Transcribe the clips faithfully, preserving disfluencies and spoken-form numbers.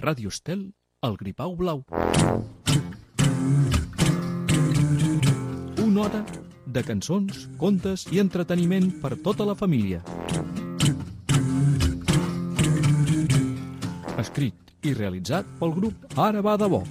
Ràdio Estel, el Gripau Blau. Una hora de cançons, contes i entreteniment per tota la família. Escrit i realitzat pel grup Ara va de bo.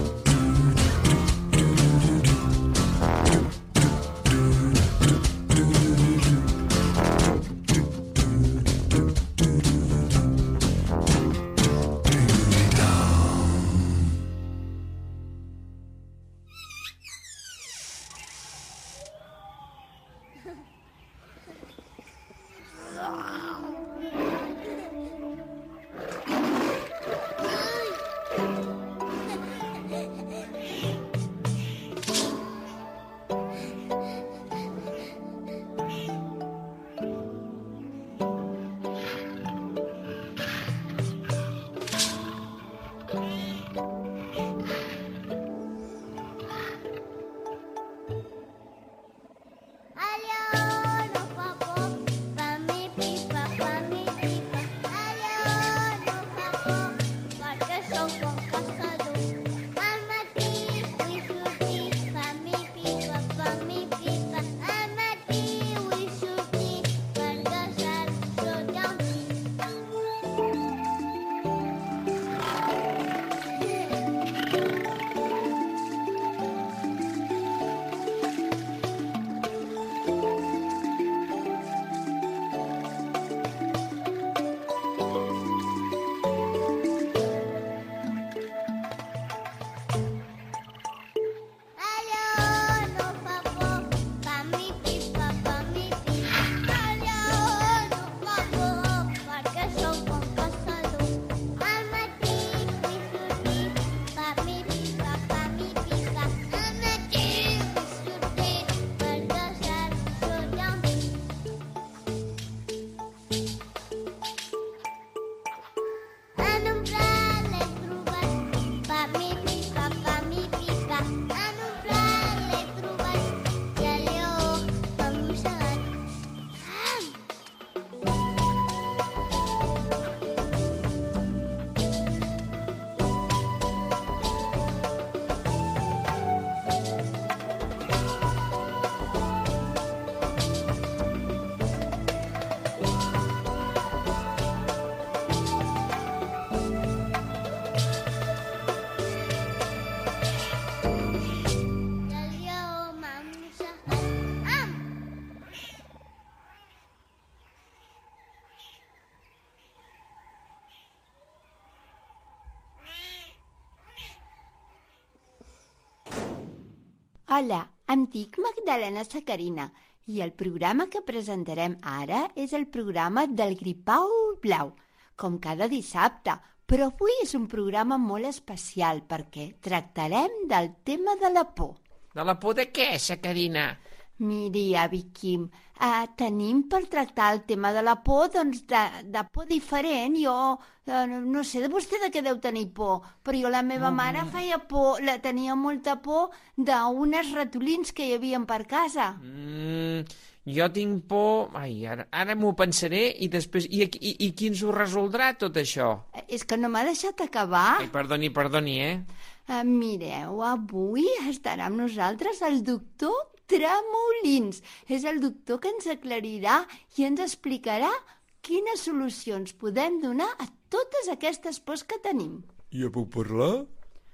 Hola, em dic Magdalena Sacarina i el programa que presentarem ara és el programa del Gripau Blau, com cada dissabte, però avui és un programa molt especial perquè tractarem del tema de la por. De la por de què, Sacarina? Miri, avi Quim, eh, tenim per tractar el tema de la por, doncs de, de por diferent. Jo eh, no sé de vostè de què deu tenir por, però jo la meva mm. mare feia por, la tenia molta por d'unes ratolins que hi havia per casa. Mm, jo tinc por... Ai, ara, ara m'ho pensaré i després... I, i, I qui ens ho resoldrà, tot això? És que no m'ha deixat acabar. Ai, perdoni, perdoni, eh? Uh, mireu, avui estarà amb nosaltres el doctor Tremolins. És el doctor que ens aclarirà i ens explicarà quines solucions podem donar a totes aquestes pors que tenim. Ja puc parlar?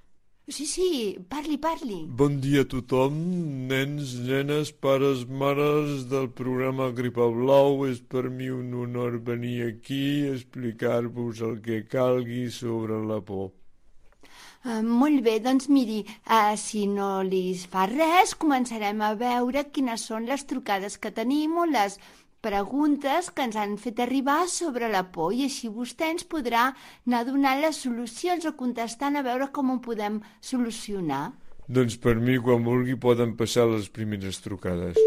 Sí, sí, parli, parli. Bon dia a tothom, nens, nenes, pares, mares del programa Gripau Blau. És per mi un honor venir aquí a explicar-vos el que calgui sobre la por. Uh, molt bé, doncs miri, uh, si no li fa res, començarem a veure quines són les trucades que tenim o les preguntes que ens han fet arribar sobre la por i així vostè ens podrà anar donant les solucions o contestant a veure com ho podem solucionar. Doncs per mi, quan vulgui, poden passar les primeres trucades.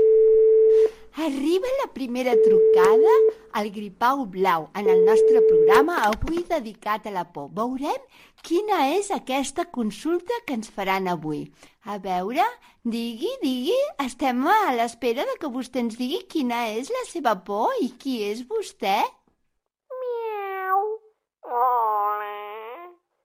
Arriba la primera trucada al Gripau Blau en el nostre programa avui dedicat a la por. Veurem quina és aquesta consulta que ens faran avui. A veure, digui, digui, estem a l'espera de que vostè ens digui quina és la seva por i qui és vostè. Miau. Hola.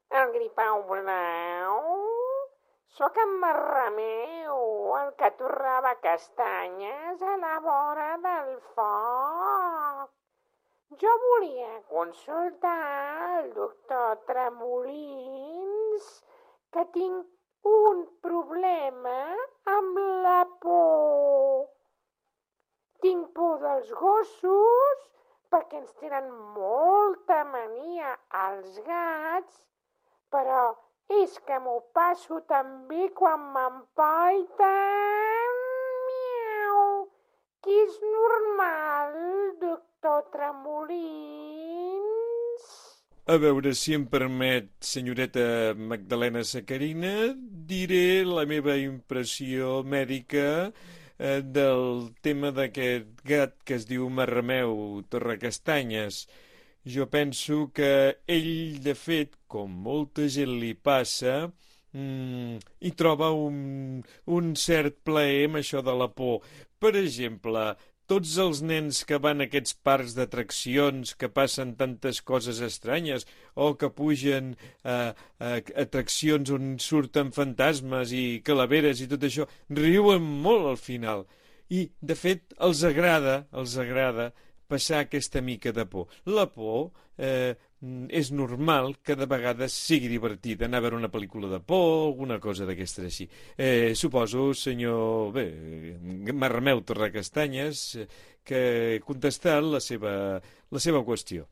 Gripau Blau? Sóc en Marrameu, el que torrava castanyes a la vora del foc. Jo volia consultar el doctor Tremolins, que tinc un problema amb la por. Tinc por dels gossos perquè ens tenen molta mania als gats, però és que m'ho passo també quan m'empaiten. Miau! Que és normal, doctor Tremolins? A veure, si em permet, senyoreta Magdalena Sacarina, diré la meva impressió mèdica eh, del tema d'aquest gat que es diu Marrameu Torrecastanyes. Jo penso que ell, de fet, com molta gent li passa, mm, hi troba un, un cert plaer amb això de la por. Per exemple, tots els nens que van a aquests parcs d'atraccions que passen tantes coses estranyes o que pugen a, a atraccions on surten fantasmes i calaveres i tot això, riuen molt al final. I, de fet, els agrada, els agrada passar aquesta mica de por. La por eh, és normal que de vegades sigui divertida anar a veure una pel·lícula de por, alguna cosa d'aquestes així. Eh, suposo, senyor bé, Marrameu Torrecastanyes, que he contestat la seva, la seva qüestió.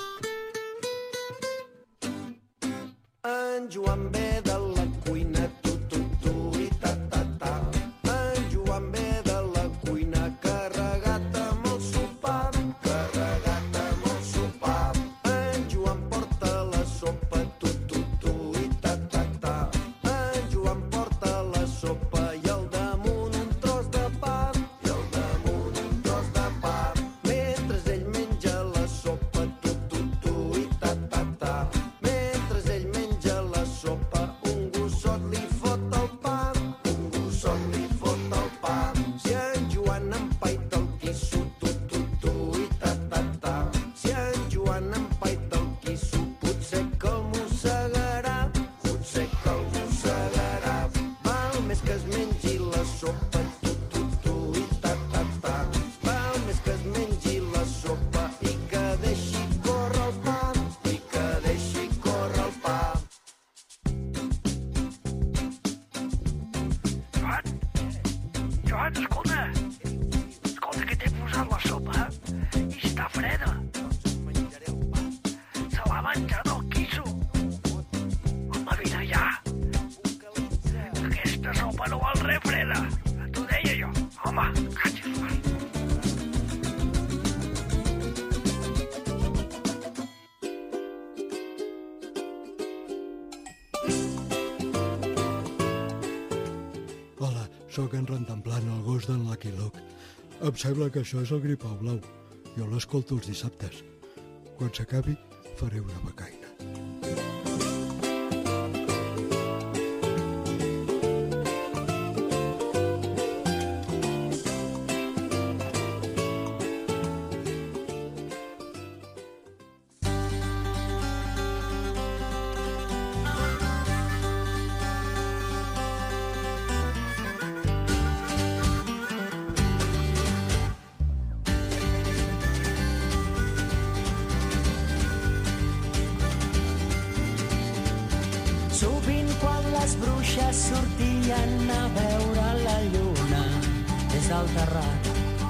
En Joan ve de la cuina, tu, tu, tu, i ta, ta, ta. En Joan ve de la cuina, carregat amb el sopar, carregat amb el sopar. En Joan porta la sopa, tu, tu, tu, i ta, ta, ta. En Joan porta la sopa i al damunt un tros de pa, i al damunt un tros de pa. Mentre ell menja la sopa, tu, tu, tu, i ta, ta, ta. Mentre ell menja la sopa, un gossot li fot el pa, un gossot li fot el pa. Si en Joan empaita el quisso, tu, tu, tu, i ta, ta, ta. Si en Joan empaita el quisso, potser que el mossegarà, potser que el mossegarà. Val més que es mengi la sopa, tu, tu, tu, i ta, ta, ta. Val més que es mengi la sopa i que deixi córrer el pa, i que deixi córrer el pa. Joan? Joan, escolta! Escolta, que t'he posat la sopa i està freda. Se l'ha menjat el quisso. Home, vine ja. Aquesta sopa no val res freda. T'ho deia jo. Home, catxes, va. Hola, sóc en Rantanplan, el gos d'en Lucky Luke. Em sembla que això és el Gripau Blau. Jo l'escolto els dissabtes. Quan s'acabi, faré una becaina. Sovint quan les bruixes sortien a veure la lluna des del terrat,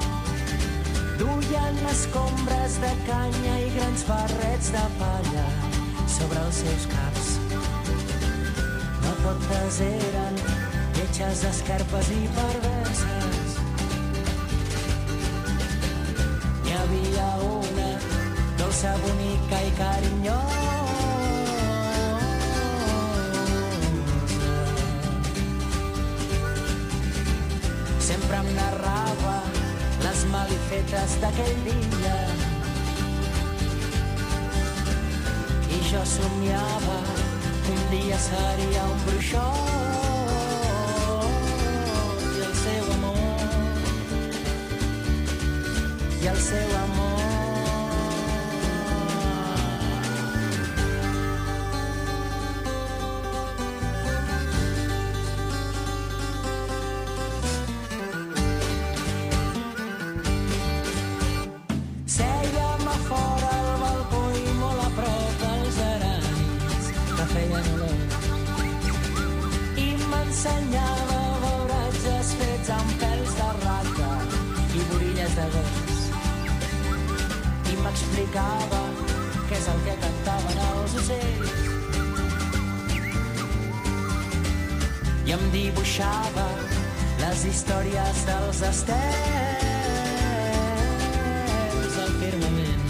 duien escombres de canya i grans barrets de palla sobre els seus caps. No totes eren lletges, escarpes i perverses. N'hi havia una dolça, bonica i carinyosa, sempre em narrava les malifetes d'aquell dia i jo somiava que un dia seria un bruixot i el seu amor i el seu amor. m'ensenyava beuratges fets amb pèls de rata i borilles de gos. I m'explicava què és el que cantaven els ocells. I em dibuixava les històries dels estels al firmament.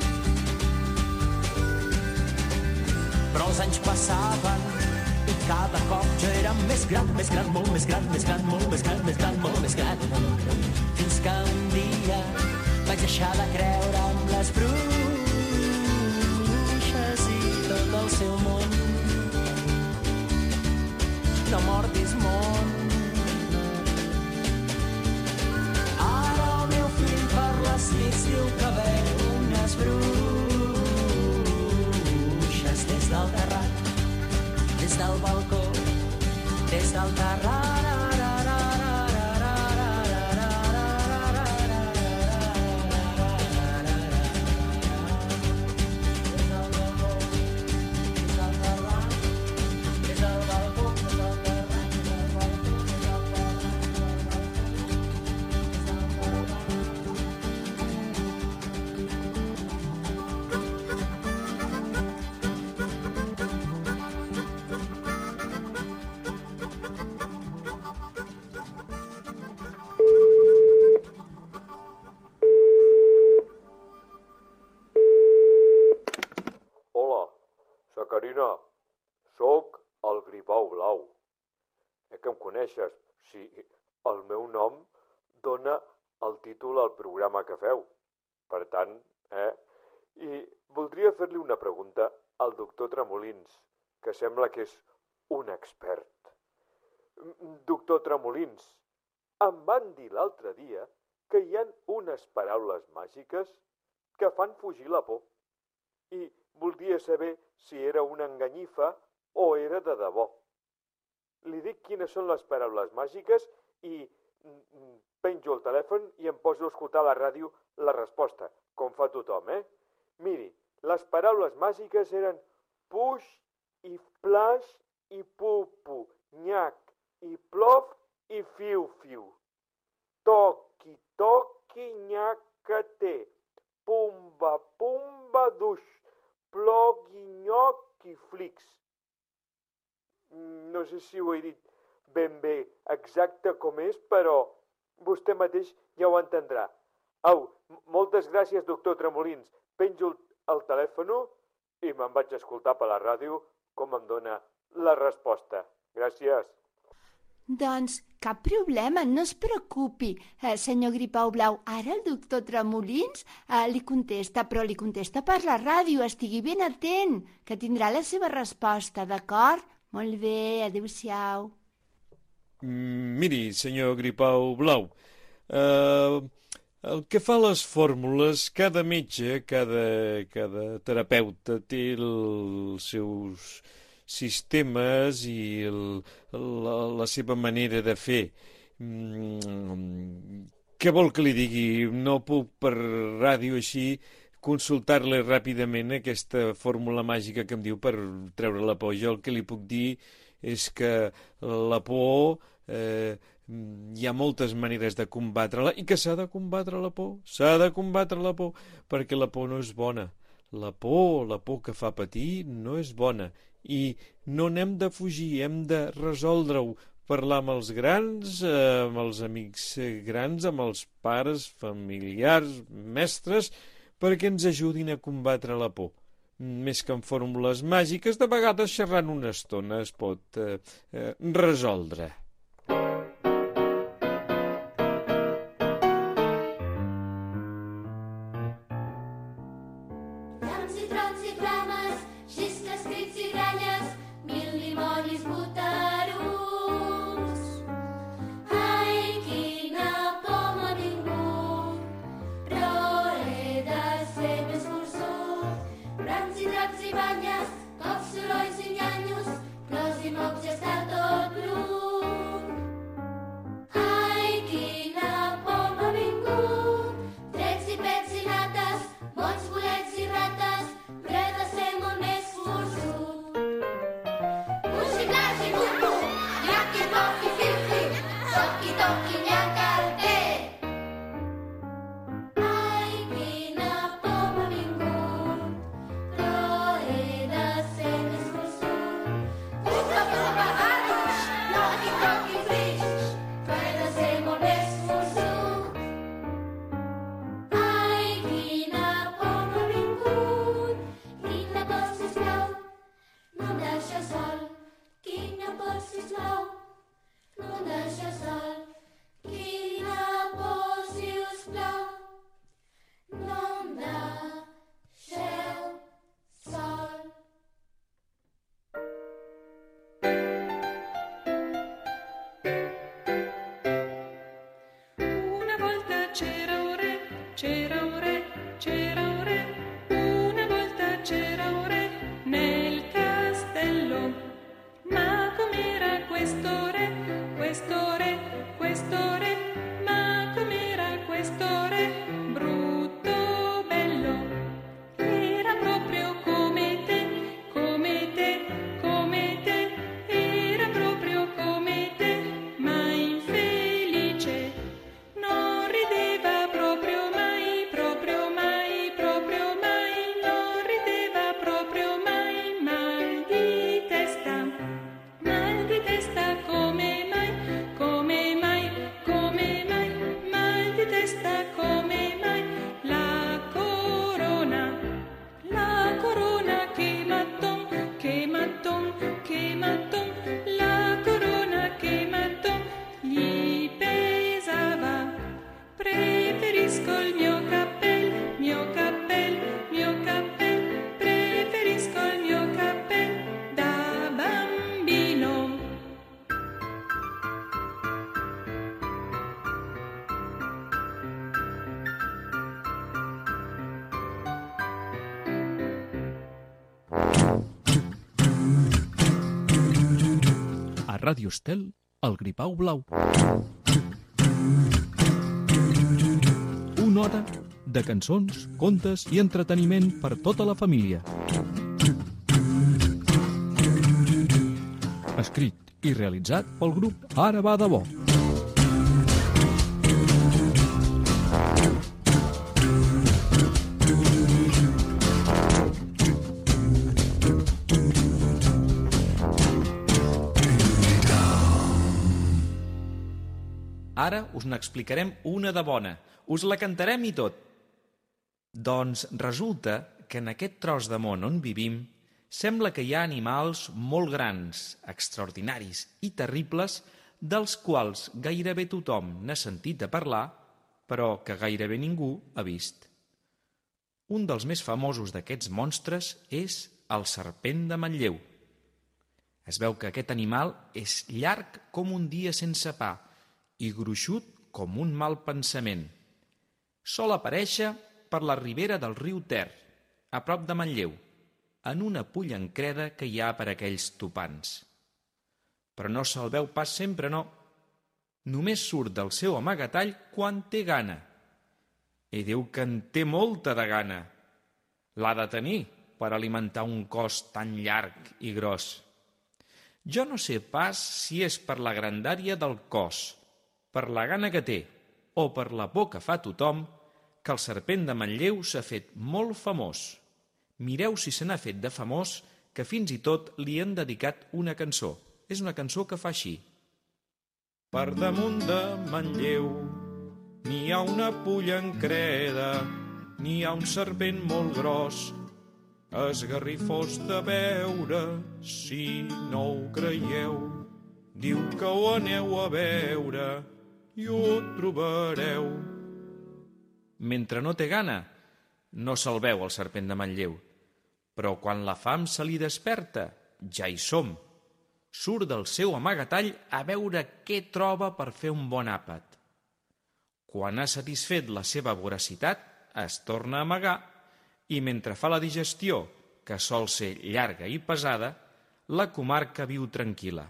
Però els anys passaven i cada cop jo era més gran, més gran, molt més gran, més gran, molt més gran, més gran, molt més gran. Fins que un dia vaig deixar de creure en les bruixes i tot el seu món. No mordis món. Ara el meu fill per les nits diu que veu unes bruixes des del terrat, des del balcó, des del terrat. Carina, sóc el Gripau Blau. Eh que em coneixes? Sí, el meu nom dona el títol al programa que feu. Per tant, eh? I voldria fer-li una pregunta al doctor Tremolins, que sembla que és un expert. Doctor Tremolins, em van dir l'altre dia que hi ha unes paraules màgiques que fan fugir la por. I voldria saber si era una enganyifa o era de debò. Li dic quines són les paraules màgiques i penjo el telèfon i em poso a escoltar a la ràdio la resposta, com fa tothom, eh? Miri, les paraules màgiques eren puix i plaix i pupu, nyac i plof i fiu-fiu. Toqui, toqui, nyaca-té, pumba, pumba, duix, plogui, nyoc i flix. No sé si ho he dit ben bé exacte com és, però vostè mateix ja ho entendrà. Au, moltes gràcies, doctor Tremolins. Penjo el telèfon i me'n vaig escoltar per la ràdio com em dona la resposta. Gràcies. Doncs cap problema, no es preocupi, eh, senyor Gripau Blau. Ara el doctor Tremolins eh, li contesta, però li contesta per la ràdio. Estigui ben atent, que tindrà la seva resposta, d'acord? Molt bé, adéu-siau. Mm, miri, senyor Gripau Blau, eh, el que fa les fórmules, cada metge, cada, cada terapeuta té els seus sistemes i el, la, la seva manera de fer. Mm, què vol que li digui? No puc per ràdio així consultar-li ràpidament aquesta fórmula màgica que em diu per treure la por. Jo el que li puc dir és que la por, eh, hi ha moltes maneres de combatre-la i que s'ha de combatre la por. S'ha de combatre la por perquè la por no és bona. La por, la por que fa patir, no és bona. I no n'hem de fugir, hem de resoldre-ho, parlar amb els grans, eh, amb els amics grans, amb els pares, familiars, mestres, perquè ens ajudin a combatre la por. Més que en fórmules màgiques, de vegades xerrant una estona es pot eh, eh, resoldre. Puix i plaç i puc, puc, llac i Ràdio Estel, El Gripau Blau. Una hora de cançons, contes i entreteniment per tota la família. Escrit i realitzat pel grup Ara va de bo. Ara us n'explicarem una de bona. Us la cantarem i tot. Doncs resulta que en aquest tros de món on vivim sembla que hi ha animals molt grans, extraordinaris i terribles, dels quals gairebé tothom n'ha sentit a parlar, però que gairebé ningú ha vist. Un dels més famosos d'aquests monstres és el serpent de Manlleu. Es veu que aquest animal és llarg com un dia sense pa i gruixut com un mal pensament. Sol aparèixer per la ribera del riu Ter, a prop de Manlleu, en una pollancreda que hi ha per aquells topants. Però no se'l veu pas sempre, no. Només surt del seu amagatall quan té gana. I diu que en té molta de gana. L'ha de tenir per alimentar un cos tan llarg i gros. Jo no sé pas si és per la grandària del cos, per la gana que té o per la por que fa tothom, que el serpent de Manlleu s'ha fet molt famós. Mireu si se n'ha fet de famós que fins i tot li han dedicat una cançó. És una cançó que fa així. Per damunt de Manlleu n'hi ha una pollancreda, n'hi ha un serpent molt gros, esgarrifós de veure, si no ho creieu. Diu que ho aneu a veure i ho trobareu. Mentre no té gana, no se'l veu el serpent de Manlleu, però quan la fam se li desperta, ja hi som. Surt del seu amagatall a veure què troba per fer un bon àpat. Quan ha satisfet la seva voracitat, es torna a amagar i mentre fa la digestió, que sol ser llarga i pesada, la comarca viu tranquil·la.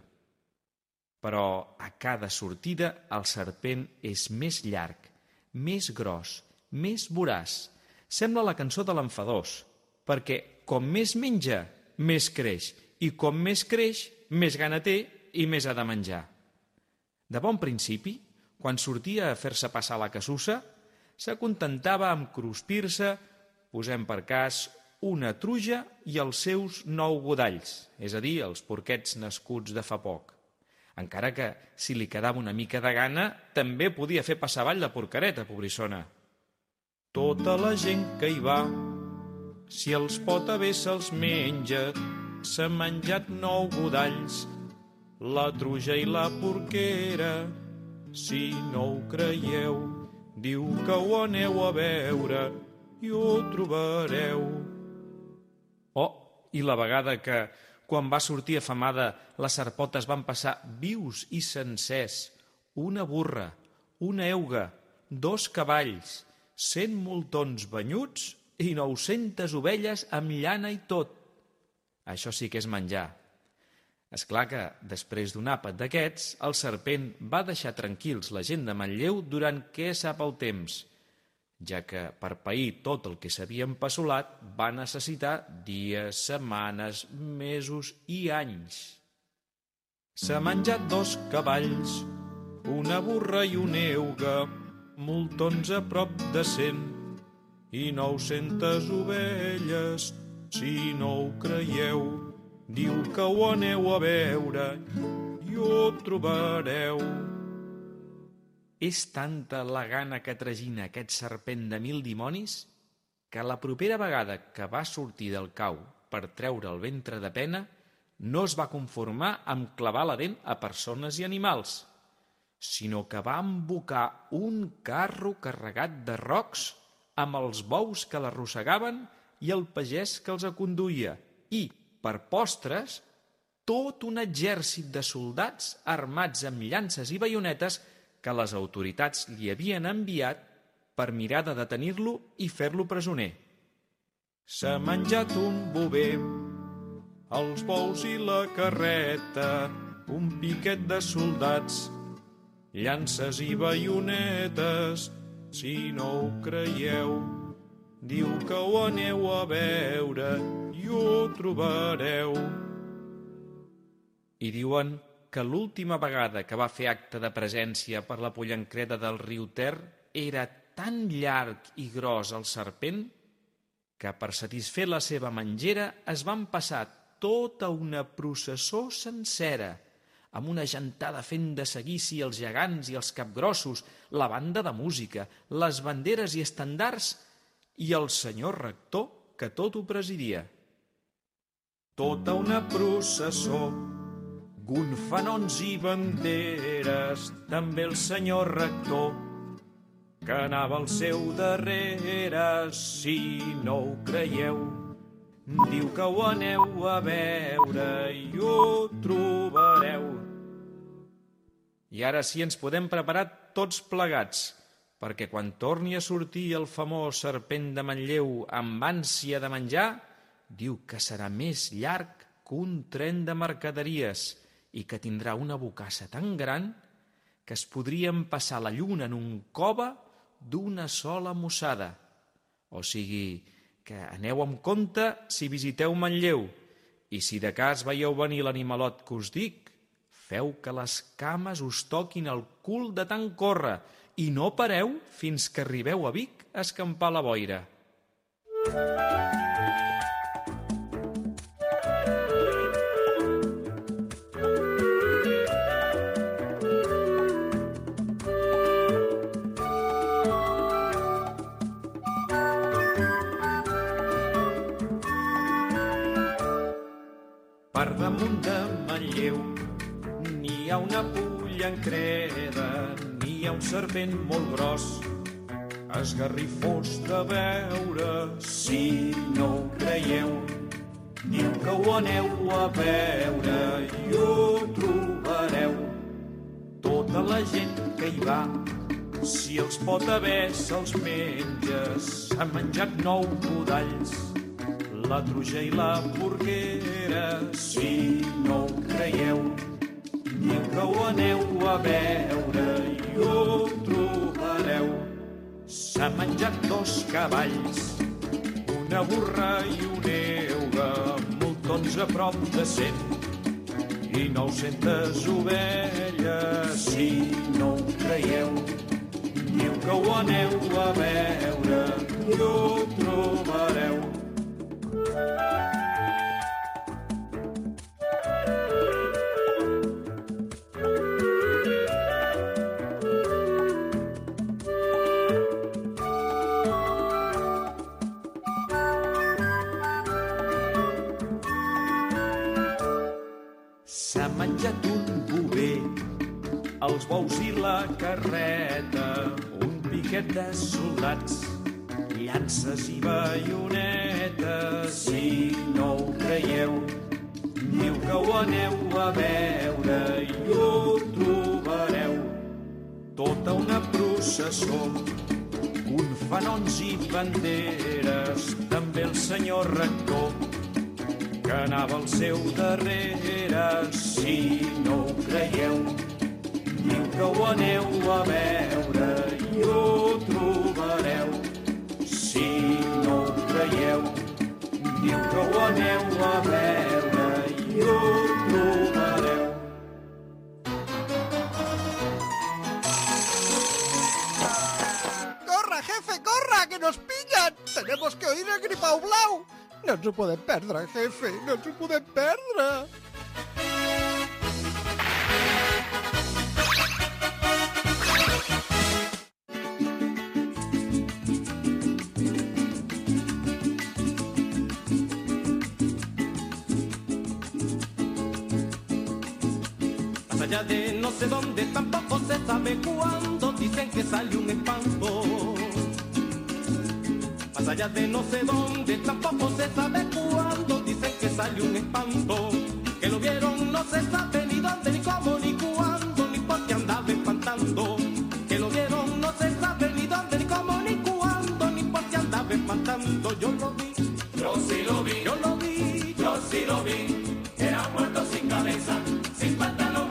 Però a cada sortida el serpent és més llarg, més gros, més voraç. Sembla la cançó de l'enfadós, perquè com més menja, més creix, i com més creix, més gana té i més ha de menjar. De bon principi, quan sortia a fer-se passar la casussa, s'acontentava amb cruspir-se, posem per cas, una truja i els seus nou godalls, és a dir, els porquets nascuts de fa poc. Encara que, si li quedava una mica de gana, també podia fer passar avall la porquereta, pobrissona. Tota la gent que hi va, si els pot haver se'ls menja, s'ha menjat nou godalls, la truja i la porquera. Si no ho creieu, diu que ho aneu a veure i ho trobareu. Oh, i la vegada que, quan va sortir afamada, les serpotes van passar vius i sencers, una burra, una euga, dos cavalls, cent moltons banyuts i nou-centes ovelles amb llana i tot. Això sí que és menjar. És clar que, després d'un àpat d'aquests, el serpent va deixar tranquils la gent de Manlleu durant què sap el temps, ja que per pair tot el que s'havia empassolat va necessitar dies, setmanes, mesos i anys. S'ha menjat dos cavalls, una burra i una euga, moltons a prop de cent, i nou-centes ovelles, si no ho creieu, diu que ho aneu a veure i ho trobareu. És tanta la gana que tragina aquest serpent de mil dimonis que la propera vegada que va sortir del cau per treure el ventre de pena no es va conformar amb clavar la dent a persones i animals, sinó que va embocar un carro carregat de rocs amb els bous que l'arrossegaven i el pagès que els conduïa, i, per postres, tot un exèrcit de soldats armats amb llances i baionetes que les autoritats li havien enviat per mirar de detenir-lo i fer-lo presoner. S'ha menjat un bover, els bous i la carreta, un piquet de soldats, llances i baionetes. Si no ho creieu, diu que ho aneu a veure i ho trobareu. I diuen que l'última vegada que va fer acte de presència per la pollancreda del riu Ter era tan llarg i gros el serpent que per satisfer la seva menjera es van passar tota una processó sencera, amb una gentada fent de seguici els gegants i els capgrossos, la banda de música, les banderes i estendards i el senyor rector, que tot ho presidia. Tota una processó, gonfanons i banderes, també el senyor rector, que anava al seu darrere. Si no ho creieu, diu que ho aneu a veure i ho trobareu. I ara sí ens podem preparar tots plegats, perquè quan torni a sortir el famós serpent de Manlleu amb ànsia de menjar, diu que serà més llarg que un tren de mercaderies i que tindrà una bocassa tan gran que es podrien passar la lluna en un cove d'una sola mossada. O sigui, que aneu amb compte si visiteu Manlleu, i si de cas veieu venir l'animalot que us dic, feu que les cames us toquin el cul de tant córrer i no pareu fins que arribeu a Vic a escampar la boira. Per damunt de Manlleu n'hi ha una pollancreda, n'hi ha un serpent molt gros, esgarrifós de veure. Si no ho creieu, diu que ho aneu a veure i ho trobareu. Tota la gent que hi va, si els pot haver, se'ls menja. S'han menjat nou budalls, la truja i la porquera. Si no ho creieu, diu que ho aneu a veure i ho trobareu. S'ha menjat dos cavalls, una burra i un euga, moltons a prop de cent i nou-centes ovelles. Si no ho creieu, diu que ho aneu a veure i ho trobareu. S'ha menjat un bover, els bous i la carreta, un piquet de soldats, llances i baionetes. Si no ho creieu, diu que ho aneu a veure i ho trobareu. Tota una processó, gonfanons i banderes, també el senyor rector, que anava al seu darrere. Si no ho creieu, diu que ho aneu a veure i ho trobareu. Si no ho creieu, diu que ho aneu a veure i ho trobareu. ¡Corra, jefe, corra, que nos pillan! ¡Tenemos que oír el Gripau Blau! No ens ho podem perdre, jefe, no ens ho podem perdre! Más allá de no sé dónde, tampoco se sabe cuándo, dicen que sale un espanto. Más allá de no sé dónde, tampoco se sabe cuándo, dicen que sale un espanto. Que lo vieron no se sabe ni dónde, ni cómo, ni cuándo, ni por qué andaba espantando. Que lo vieron no se sabe ni dónde, ni cómo, ni cuándo, ni por qué andaba espantando. Yo lo vi, yo sí lo vi, yo lo vi, yo sí lo vi. Era muerto sin cabeza, sin pantalón.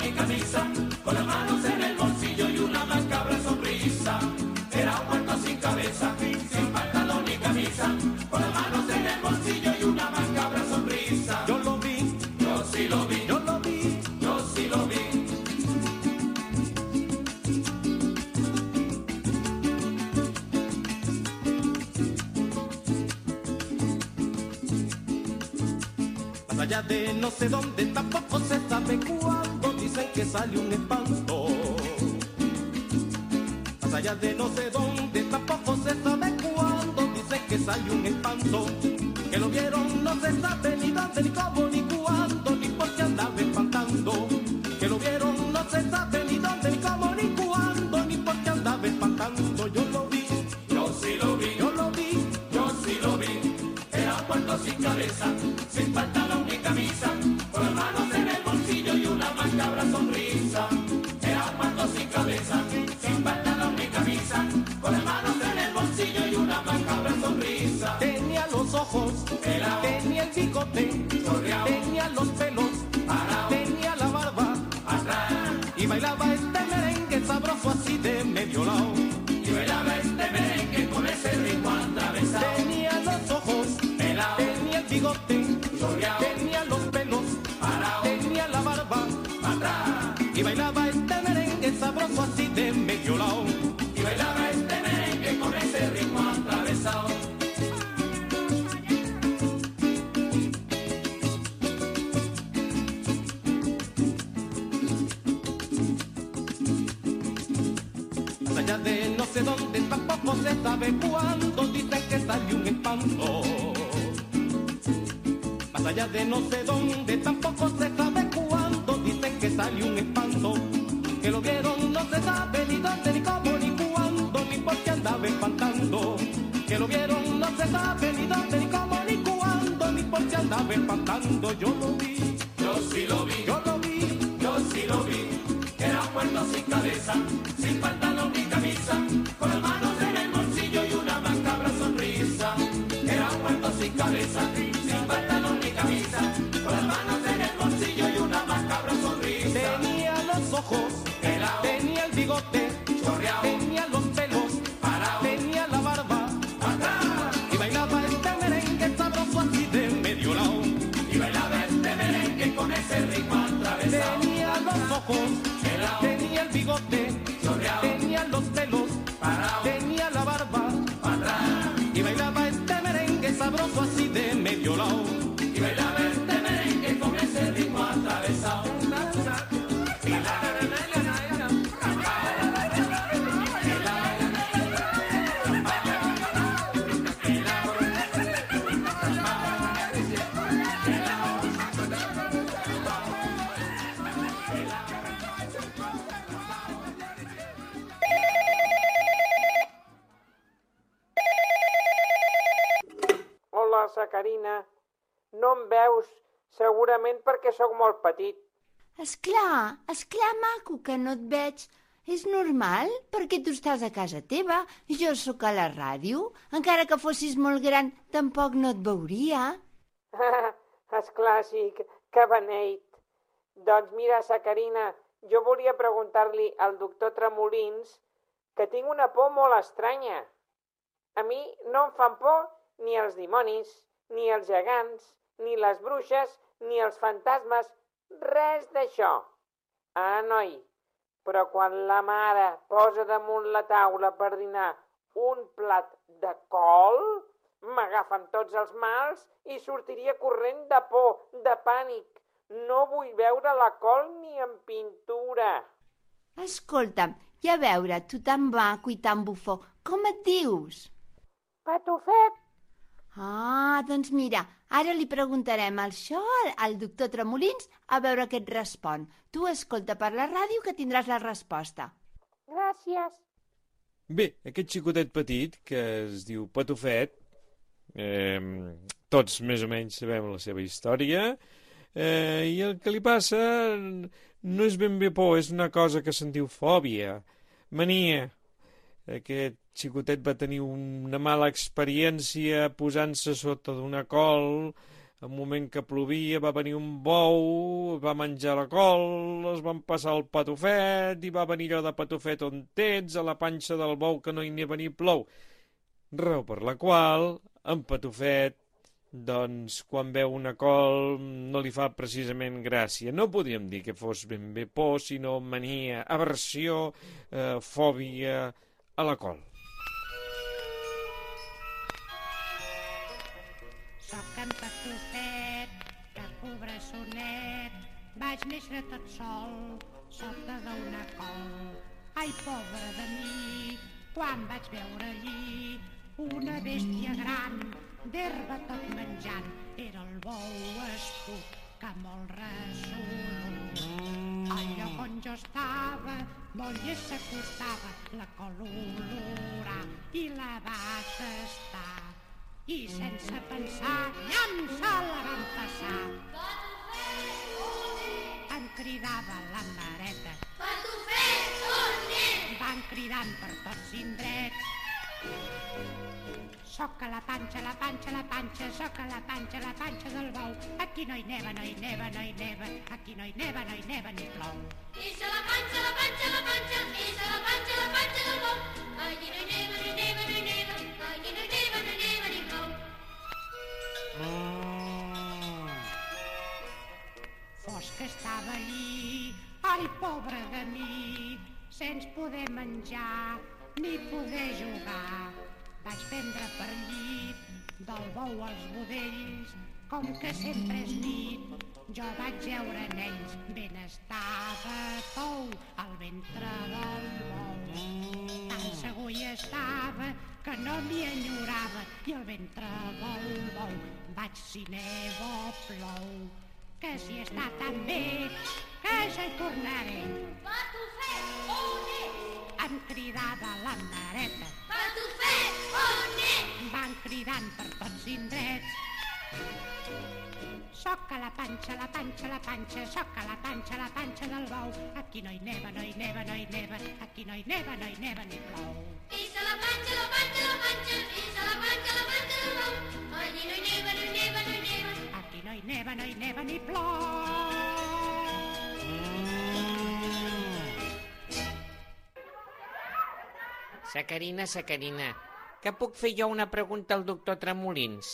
Más allá de no sé dónde, tampoco se sabe cuándo, dicen que sale un espanto. Más allá de no sé dónde, tampoco se sabe cuándo, dicen que sale un espanto. Que lo vieron no se sabe ni dónde, ni cómo, ni cuándo, ni por qué andaba espantando. Que lo vieron no se sabe ni dónde, ni cómo, ni cuándo, ni por qué andaba espantando. Yo lo vi, Yo sí lo vi, yo lo vi, yo sí lo vi. Era un muerto sin cabeza, sin pantalón ni camisa, con las manos en el bolsillo y una macabra sonrisa. Era un muerto sin cabeza, sin pantalón ni camisa, con las manos en el bolsillo y una macabra sonrisa. tenía los ojos, Pelao, tenía el bigote, chorreao, tenía los pelos, parao, tenía la barba atrás, y bailaba este merengue sabroso así de medio lado. y bailaba este merengue con ese ritmo atravesado. Tenía los ojos, Pelao, tenía el bigote, chorreao, tenía los pelos, parao, tenía la barba atrás, y bailaba este merengue sabroso así de medio lado. y bailaba este merengue con ese ritmo atravesado. Más allá de no sé dónde, tampoco se sabe cuándo, dicen que salió un espanto. Más allá de no sé dónde, tampoco se sabe cuándo, dicen que salió un espanto. Que lo vieron no se sabe ni dónde, ni cómo, ni cuándo, ni por qué andaba espantando. Que lo vieron no se sabe ni dónde, ni cómo, ni cuándo, ni por qué andaba espantando. Yo lo vi, Yo sí lo vi, yo lo vi, yo sí lo vi. Era un muerto sin cabeza, sin pantalón ni camisa, con las manos en el bolsillo y una macabra sonrisa. Era un muerto sin cabeza, sin pantalón ni camisa, con las manos en el bolsillo y una macabra sonrisa. tenía los ojos, Pelao, tenía el bigote, chorreao, tenía los pelos, parao, tenía la barba atrás, y bailaba este merengue sabroso así de medio lado. y bailaba este merengue con ese ritmo atravesado. Tenía los ojos, Pelao, tenía el bigote, chorreao, tenía los pelos, parao, tenía la barba atrás, y bailaba este merengue sabroso así de medio lado. y bailaba este merengue con ese ritmo atravesado. Hola, Sacarina. No em veus, segurament perquè sóc molt petit. Esclar, esclar, maco, que no et veig. És normal, perquè tu estàs a casa teva i jo sóc a la ràdio. Encara que fossis molt gran, tampoc no et veuria. Esclar, sí, que, que beneit. Doncs mira, Sacarina, jo volia preguntar-li al doctor Tremolins que tinc una por molt estranya. A mi no em fan por ni els dimonis, ni els gegants, ni les bruixes, ni els fantasmes, res d'això. Ah, noi, però quan la mare posa damunt la taula per dinar un plat de col, m'agafen tots els mals i sortiria corrent de por, de pànic. No vull veure la col ni en pintura. Escolta'm, i a veure, tu tan maco i tan bufó, com et dius? Patufet. Ah, doncs mira, ara li preguntarem això al, al doctor Tremolins a veure què et respon. Tu escolta per la ràdio que tindràs la resposta. Gràcies. Bé, aquest xicotet petit, que es diu Patufet, eh, tots més o menys sabem la seva història, eh, i el que li passa no és ben bé por, és una cosa que se'n diu fòbia, mania. Aquest xicotet va tenir una mala experiència posant-se sota d'una col. En un moment que plovia va venir un bou, va menjar la col, es van passar el patufet i va venir allò de patufet on tens, a la panxa del bou que no hi neva ni plou. Raó per la qual en patufet, doncs, quan veu una col no li fa precisament gràcia. No podríem dir que fos ben bé por, sinó mania, aversió, eh, fòbia a la col. Soc en Patufet, que vaig néixer tot sol, sota d'una col. Ai, pobre de mi, quan vaig veure allí una bèstia gran, d'herba tot menjant, era el bou estuc, que molt resolut. Al lloc on jo estava, molt llest s'acostava, la col olorà i la va tastar. I sense pensar, nyam, se la van passar. Em cridava la mareta. Patufet, on ets? Van cridant per tots indrets. Soc a la panxa, la panxa, la panxa, soc a la panxa, la panxa del bou. Aquí no hi neva, no hi neva, no hi neva, aquí no hi neva, no hi neva ni plou. És a la panxa, la panxa, la panxa, és a la panxa, la panxa del bou. Aquí no hi neva, no hi neva, no hi neva, aquí no hi neva, no hi neva ni plou. Fos que estava allí, ai, pobre de mi, sense poder menjar ni poder jugar. Vaig prendre per llit del bou als budells, com que sempre és nit, jo vaig jeure en ells. Ben estava tou al ventre del bou. Tan segur hi estava que no m'hi enyorava, i al ventre del bou vaig si neva o plou. Que si està tan bé, que ja hi tornaré. Patufet, on ets? Em cridava la mareta. Patufet, on ets? Van cridant per tots indrets. Soc a la panxa, la panxa, la panxa, soc a la panxa, la panxa del bou. Aquí no hi neva, no hi neva, no hi neva, aquí no hi neva, no hi neva ni plou. És a la panxa, la panxa, la panxa, és a la panxa, la panxa del bou. Allí no hi neva, no hi neva, no hi neva. Aquí no hi neva, no hi neva ni plou. Sacarina, Sacarina, que puc fer jo una pregunta al doctor Tremolins?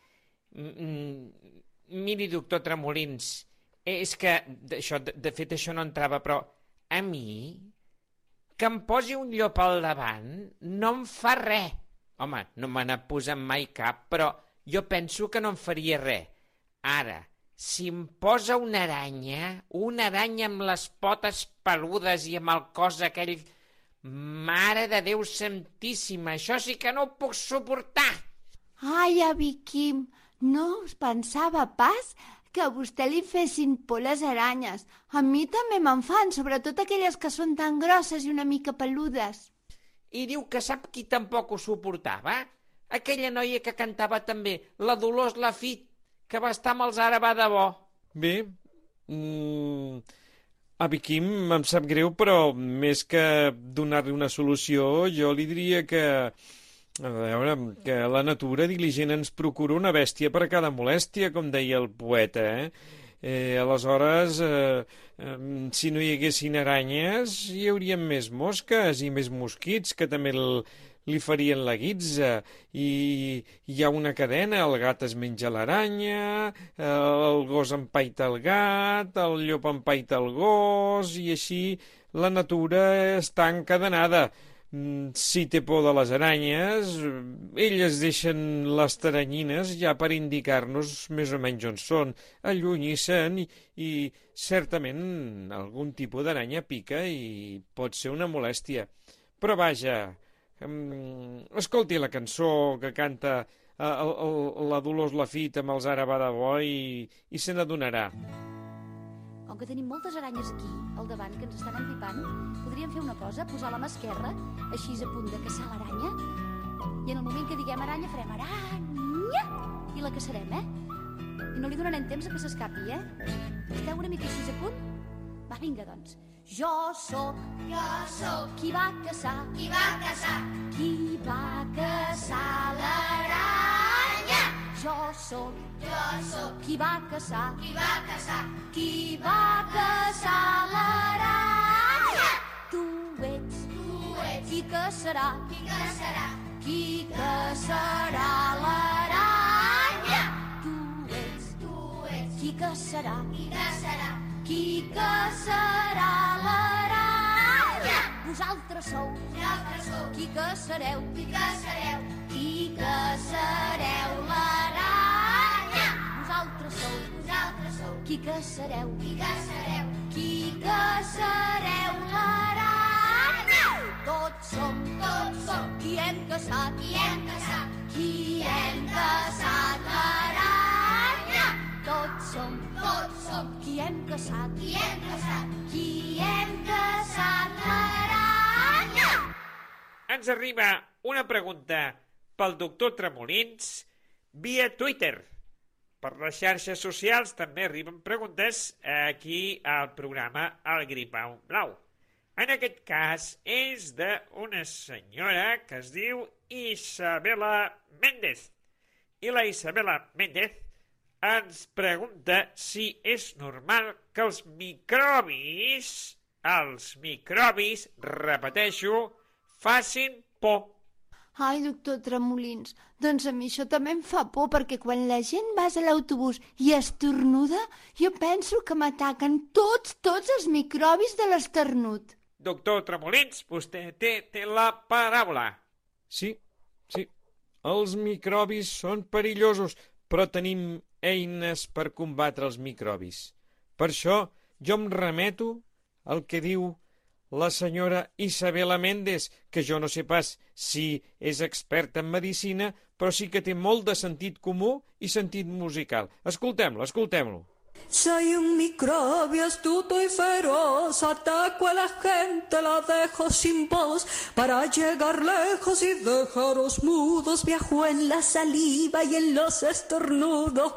Mm, miri, doctor Tremolins, és que, això, de, de fet, això no entrava, però a mi, que em posi un llop al davant, no em fa res. Home, no me n'ha posat mai cap, però jo penso que no em faria res. Ara, si em posa una aranya, una aranya amb les potes peludes i amb el cos aquell... Mare de Déu santíssima, això sí que no ho puc suportar. Ai, avi Quim, no us pensava pas que a vostè li fessin por les aranyes. A mi també me'n fan, sobretot aquelles que són tan grosses i una mica peludes. I diu que sap qui tampoc ho suportava? Aquella noia que cantava també, la Dolors Lafit, que va estar amb els Ara va de bo. Bé, mm, avi Quim, em sap greu, però més que donar-li una solució, jo li diria que, a veure, que la natura diligent ens procura una bèstia per a cada molèstia, com deia el poeta, eh? Eh, aleshores, eh, eh, si no hi haguessin aranyes, hi haurien més mosques i més mosquits, que també el, li farien la guitza, i hi ha una cadena, el gat es menja l'aranya, el gos empaita el gat, el llop empaita el gos, i així la natura està encadenada. Si té por de les aranyes, elles deixen les taranyines ja per indicar-nos més o menys on són, allunyir-se'n, i, i certament algun tipus d'aranya pica i pot ser una molèstia. Però vaja, um, escolti la cançó que canta uh, el, el, la Dolors Lafit amb els Ara va de bo i, i se n'adonarà. Com que tenim moltes aranyes aquí, al davant, que ens estan empipant, podríem fer una cosa, posar la mà esquerra, així a punt de caçar l'aranya, i en el moment que diguem aranya farem aranya, i la caçarem, eh? I no li donarem temps a que s'escapi, eh? Esteu una mica així a punt? Va, vinga, doncs. Jo sóc, jo sóc, qui va caçar, qui va caçar, qui va caçar l'aranya. Jo sóc, jo sóc, qui va caçar, qui va caçar, qui va caçar l'aranya. Tu ets, tu ets, qui caçarà, qui caçarà, qui caçarà l'aranya. Tu ets, tu ets, qui caçarà, qui caçarà, qui caçarà l'aranya. Vosaltres sou, vosaltres sou, qui caçareu, qui caçareu, qui caçareu l'aranya. Vosaltres sou, vosaltres sou, Qui que sereu? Qui que sereu? Qui que sereu l'aranya? Tots som, Tots som qui hem caçat, qui hem caçat, qui hem caçat l'aranya. Tots som, tots som qui hem caçat, qui hem caçat, qui hem caçat l'aranya. Ens arriba una pregunta pel doctor Tremolins via Twitter. Per les xarxes socials també arriben preguntes aquí al programa El Gripau Blau. En aquest cas és d'una senyora que es diu Isabela Méndez. I la Isabela Méndez ens pregunta si és normal que els microbis, els microbis, repeteixo, facin por. Ai, doctor Tremolins, doncs a mi això també em fa por, perquè quan la gent vas a l'autobús i estornuda, jo penso que m'ataquen tots, tots els microbis de l'esternut. Doctor Tremolins, vostè té, té la paraula. Sí, sí, els microbis són perillosos, però tenim eines per combatre els microbis. Per això jo em remeto al que diu la senyora Isabela Méndez, que jo no sé pas si és experta en medicina, però sí que té molt de sentit comú i sentit musical. Escoltem-lo, escoltem-lo. Soy un microbio astuto y feroz, ataco a la gente, la dejo sin voz, para llegar lejos y dejaros mudos, viajo en la saliva y en los estornudos.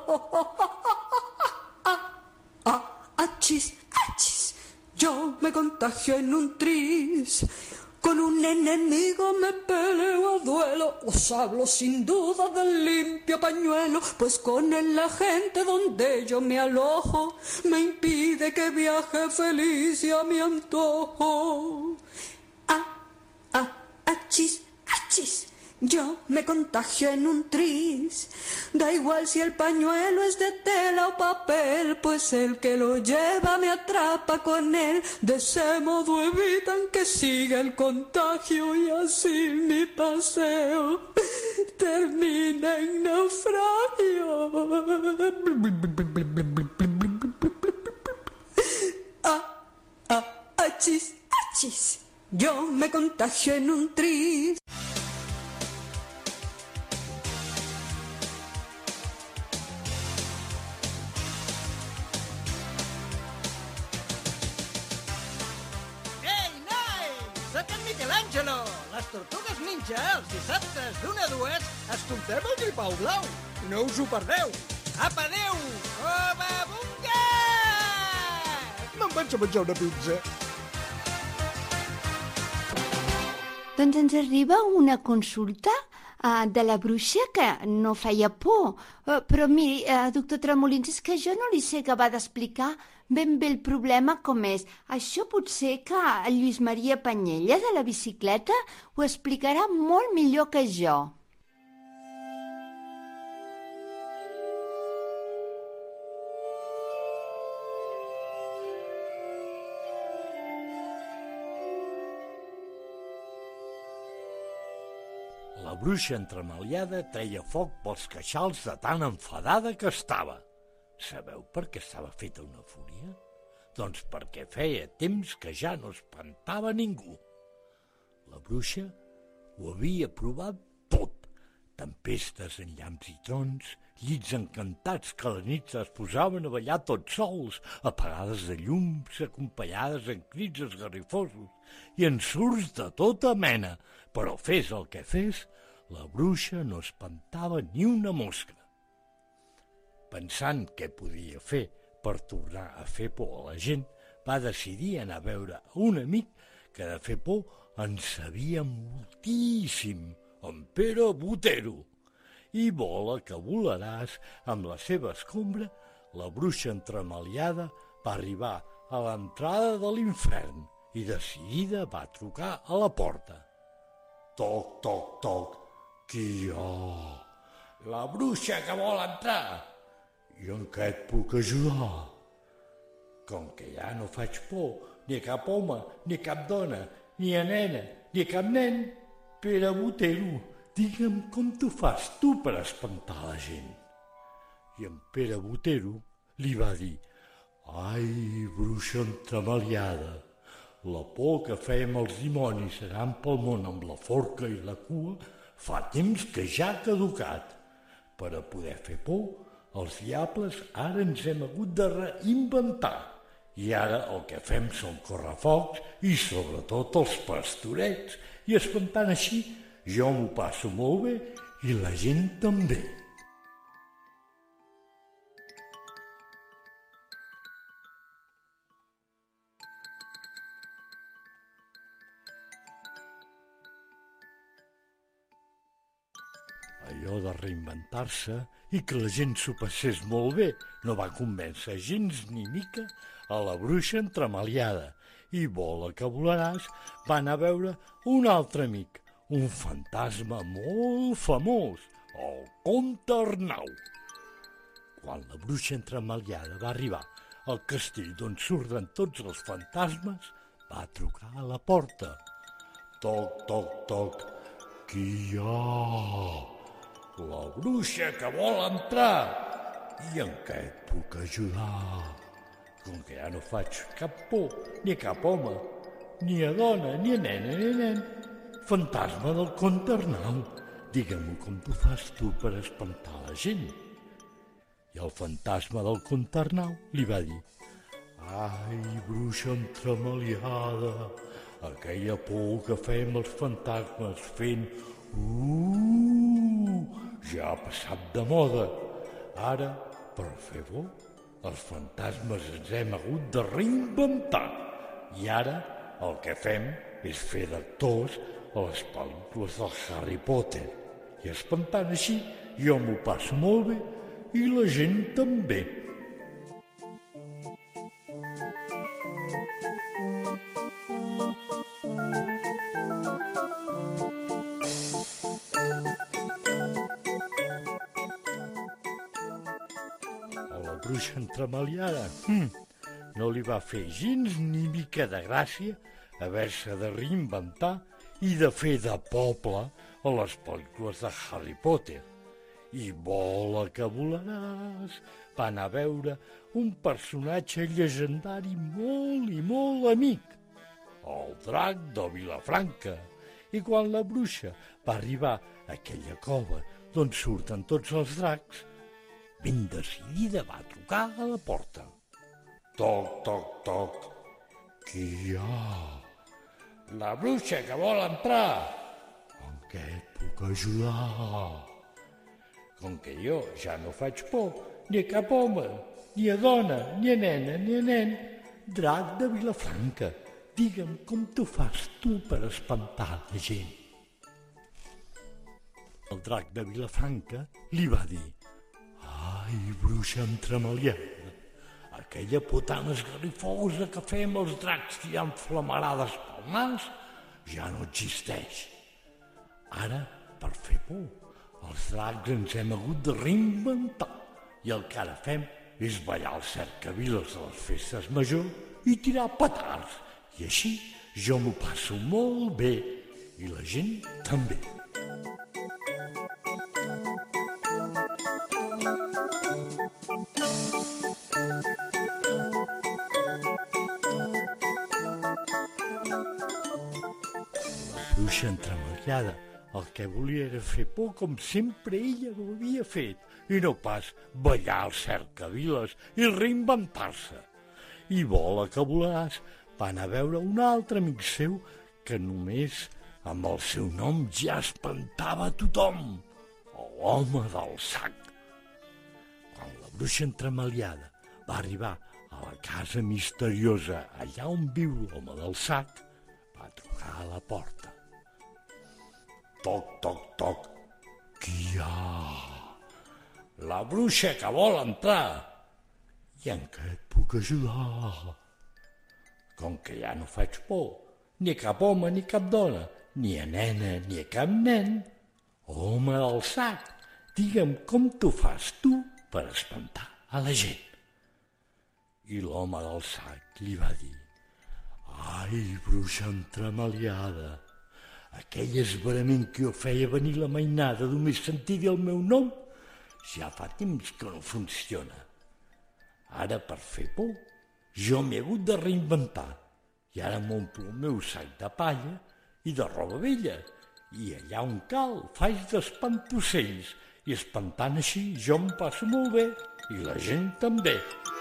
Achis, achis, yo me contagio en un tris, con un enemigo me peleo a duelo, os hablo sin duda del limpio pañuelo, pues con él la gente donde yo me alojo, me impide que viaje feliz y a mi antojo. Ah, ah, achis, achis. Yo me contagio en un tris, da igual si el pañuelo es de tela o papel, pues el que lo lleva me atrapa con él, de ese modo evitan que siga el contagio y así mi paseo termina en naufragio. Ah, ah, achis, achis, yo me contagio en un tris. Les Tortugues Ninja, els dissabtes d'una a dues, escoltem el Gripau Blau. No us ho perdeu. Apa, adéu! Oba, bunga! Me'n vaig a menjar una pizza. Doncs ens arriba una consulta uh, de la bruixa que no feia por. Uh, però miri, uh, doctor Tremolins, és que jo no li sé acabar d'explicar ben bé el problema com és. Això potser que el Lluís Maria Panyella de la bicicleta ho explicarà molt millor que jo. La bruixa entremaliada treia foc pels queixals de tan enfadada que estava. Sabeu per què estava feta una fúria? Doncs perquè feia temps que ja no espantava ningú. La bruixa ho havia provat tot. Tempestes en llamps i trons, llits encantats que a la nit es posaven a ballar tots sols, apagades de llums, acompanyades en crits esgarrifosos i ensurts de tota mena. Però fes el que fes, la bruixa no espantava ni una mosca. Pensant què podia fer per tornar a fer por a la gent, va decidir anar a veure un amic que de fer por en sabia moltíssim, en Pere Botero. I vola que volaràs, amb la seva escombra, la bruixa entremaliada va arribar a l'entrada de l'infern i decidida va trucar a la porta. Toc, toc, toc, qui hi ha? La bruixa que vol entrar. I en què et puc ajudar? Com que ja no faig por ni a cap home, ni a cap dona, ni a nena, ni a cap nen, Pere Botero, digue'm com tu fas tu per espantar la gent. I en Pere Botero li va dir, Ai, bruixa entremaliada, la por que fèiem els dimonis anant pel món amb la forca i la cua fa temps que ja ha caducat. Per a poder fer por, els diables ara ens hem hagut de reinventar. I ara el que fem són correfocs i sobretot els pastorets. I espantant així, jo m'ho passo molt bé i la gent també. Allò de reinventar-se i que la gent s'ho passés molt bé no va convèncer gens ni mica a la bruixa entremaliada i vola que volaràs va anar a veure un altre amic, un fantasma molt famós, el comte Arnau. Quan la bruixa entremaliada va arribar al castell d'on surten tots els fantasmes, va trucar a la porta. Toc, toc, toc, qui hi ha? La bruixa que vol entrar. I en què et puc ajudar? Com que ja no faig cap por, ni a cap home, ni a dona, ni a nena, ni a nen. Fantasma del comte Arnau, digue-m'ho com tu fas tu per espantar la gent. I el fantasma del comte Arnau li va dir: ai, bruixa entremaliada, aquella por que fem els fantasmes fent Uh, ja ha passat de moda. Ara, per fer por, els fantasmes ens hem hagut de reinventar. I ara el que fem és fer d'actors a les pel·lícules del Harry Potter. I espantant així, jo m'ho passo molt bé i la gent també. Bruixa entremaliada, hm, no li va fer gens ni mica de gràcia haver-se de reinventar i de fer de poble a les pel·lícules de Harry Potter. I vola que volaràs, va anar a veure un personatge llegendari molt i molt amic, el drac de Vilafranca. I quan la bruixa va arribar a aquella cova d'on surten tots els dracs, ben decidida va trucar a la porta. Toc, toc, toc, qui hi ha? La bruixa que vol entrar. En què et puc ajudar? Com que jo ja no faig por, ni a cap home, ni a dona, ni a nena, ni a nen, drac de Vilafranca, digue'm com t'ho fas tu per espantar la gent. El drac de Vilafranca li va dir: ai, bruixa entremaliada, aquella por tan esgarrifosa que fem els dracs tirant flamarades pel nas ja no existeix. Ara, per fer por, els dracs ens hem hagut de reinventar i el que ara fem és ballar els cercaviles de les festes majors i tirar petards. I així jo m'ho passo molt bé i la gent també. La bruixa entremaliada el que volia era fer por com sempre ella ho havia fet i no pas ballar els cercaviles i reinventar-se. I vola que volaràs va anar a veure un altre amic seu que només amb el seu nom ja espantava a tothom, l'home del sac. Quan la bruixa entremaliada va arribar a la casa misteriosa allà on viu l'home del sac, va trucar a la porta. Toc, toc, toc, qui hi ha? La bruixa que vol entrar. I en què et puc ajudar? Com que ja no faig por, ni a cap home ni cap dona, ni a nena ni a cap nen, home del sac, digue'm com t'ho fas tu per espantar a la gent. I l'home del sac li va dir: ai, bruixa entremaliada, aquell esverament que jo feia venir la mainada només sentir el meu nom ja fa temps que no funciona. Ara, per fer por, Jo m'he hagut de reinventar i ara m'omplo el meu sac de palla i de roba vella i allà on cal faig d'espantocells i espantant així jo em passo molt bé i la gent també.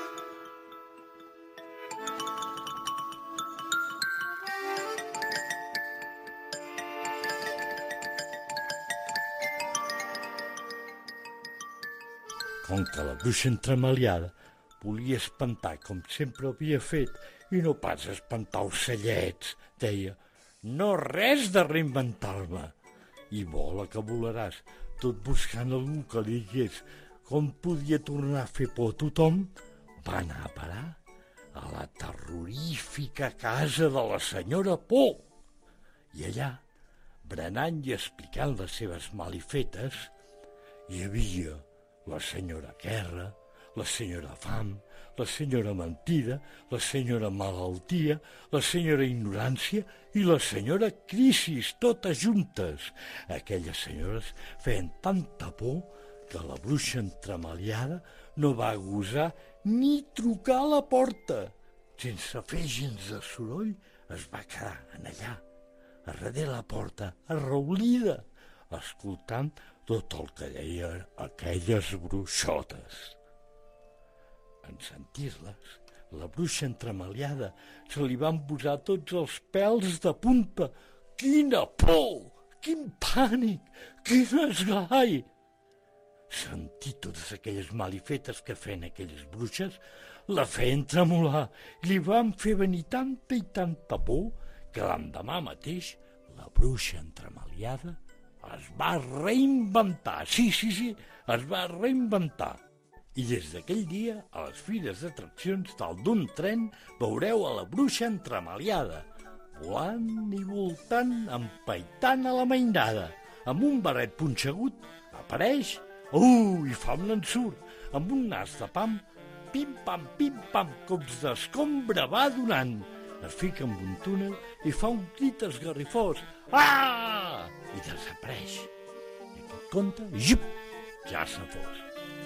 Com que la bruixa entremaliada volia espantar com sempre havia fet i no pas espantar ocellets, deia, no res de reinventar-me. I vola que volaràs, tot buscant algú que li digués com podia tornar a fer por a tothom, va anar a parar a la terrorífica casa de la senyora Por. I allà, berenant i explicant les seves malifetes, hi havia la senyora Guerra, la senyora Fam, la senyora Mentida, la senyora Malaltia, la senyora Ignorància i la senyora Crisis, totes juntes. Aquelles senyores feien tanta por que la bruixa entremaliada no va gosar ni trucar a la porta. Sense fer gens de soroll, es va quedar en allà, a darrere la porta, arraulida, escoltant tot el que deien aquelles bruixotes. En sentir-les, la bruixa entremaliada se li van posar tots els pèls de punta. Quina por! Quin pànic! Quin esglai! Sentir totes aquelles malifetes que feien aquelles bruixes la feien tremolar i li van fer venir tanta i tanta por que l'endemà mateix la bruixa entremaliada es va reinventar, sí, sí, sí, es va reinventar. I des d'aquell dia, a les fires d'atraccions dalt d'un tren, veureu a la bruixa entremaliada, volant i voltant, empaitant a la mainada. Amb un barret punxegut, apareix, uh, i fa un ensurt, amb un nas de pam, pim-pam, pim-pam, cops d'escombra va donant. Es fica en un túnel i fa un crit esgarrifós. Ah! I desapareix. I tot compte, jup, ja s'ha fos.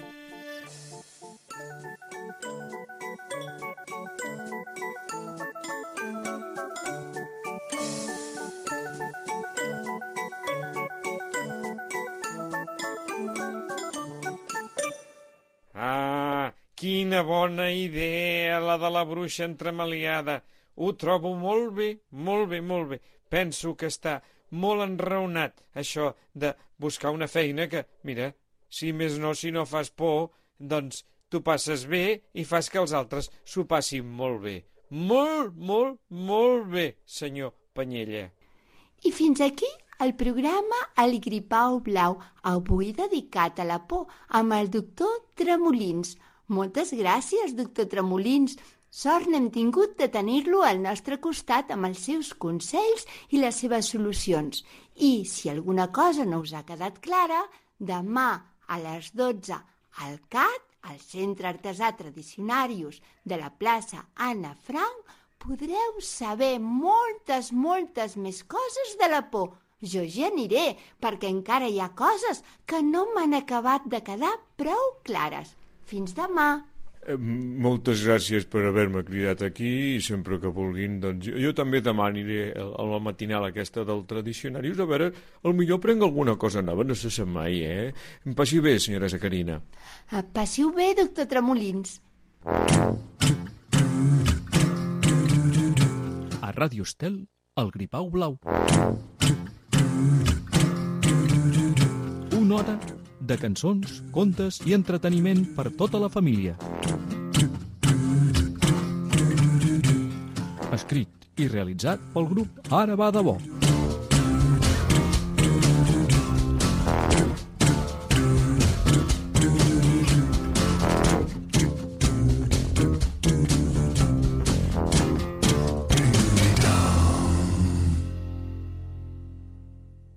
Ah, quina bona idea, la de la bruixa entremaliada. Ho trobo molt bé, molt bé, molt bé. Penso que està molt enraonat, això de buscar una feina que, mira, si més no, si no fas por, doncs tu passes bé i fas que els altres s'ho passin molt bé. Molt, molt, molt bé, senyor Panyella. I fins aquí el programa El Gripau Blau, avui dedicat a la por, amb el doctor Tremolins. Moltes gràcies, doctor Tremolins. Sort n'hem tingut de tenir-lo al nostre costat amb els seus consells i les seves solucions. I, si alguna cosa no us ha quedat clara, demà a les dotze al C A T, al Centre Artesà Tradicionarius de la plaça Anna Frank, podreu saber moltes, moltes més coses de la por. Jo ja aniré, perquè encara hi ha coses que no m'han acabat de quedar prou clares. Fins demà! Eh, moltes gràcies per haver-me cridat aquí i sempre que vulguin, doncs jo, jo també demà aniré a, a la matinal aquesta del Tradicionarius, a veure, al millor prenc alguna cosa nova, no se sap mai, eh? Em passi bé, senyora Sacarina. Passiu bé, doctor Tremolins. A Ràdio Estel, el Gripau Blau. Una hora de cançons, contes i entreteniment per tota la família. Escrit i realitzat pel grup Ara va de bo.